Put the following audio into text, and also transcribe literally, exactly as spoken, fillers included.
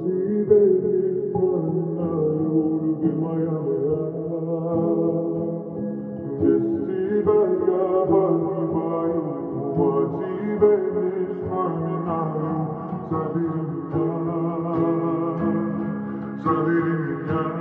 тебе не вспоминаю, любимая моя. Без тебя я погибаю, о тебе не вспоминаю. Забери меня, забери меня.